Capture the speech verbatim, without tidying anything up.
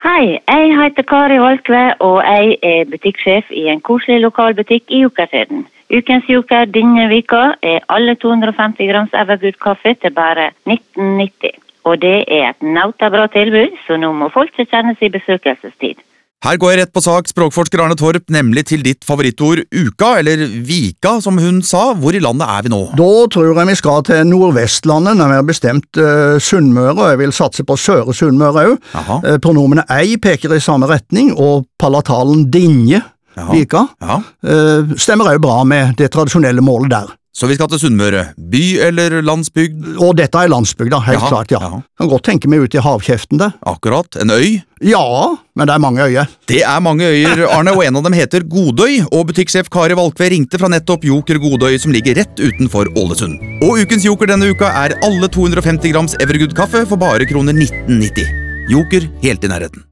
Hei, jeg heter Kari Valkve, og jeg er butikksjef i en koselig lokalbutikk i Jokersøden. Ukens joker denne vika er alle to hundre og femti grams Evergood kaffe til bare nitten nitti. Og det er et nautabra tilbud, så nå må folk ikke kjennes i besøkelsestid. Her går jeg rett på sak, språkforsker Arne Torp, nemlig til ditt favorittord uka, eller vika, som hun sa. Hvor i landet er vi nå? Da tror jeg vi skal til Nordvestlandet, når vi har bestemt uh, Sunnmøre, og jeg vil satse på Søre Sunnmøre også. Uh, pronomene ei peker i samme retning, og palatalen dinje, Jaha. Vika, Jaha. Uh, stemmer også bra med det tradisjonelle målet der. Så vi skal til Sunnmøre. By eller landsbygd? Og dette er landsbygda, helt Jaha, klart, ja. jaha. Kan godt tenke meg ut i havkjeften der. Akkurat. En øy? Ja, men det er mange øyer. Det er mange øyer, Arne, og en av dem heter Godøy, og butikksjef Kari Valkve ringte fra nettopp Joker Godøy, som ligger rett utenfor Ålesund. Og ukens joker denne uka er alle to hundre og femti grams Evergood kaffe for bare kroner nitten nitti. Joker helt i nærheten.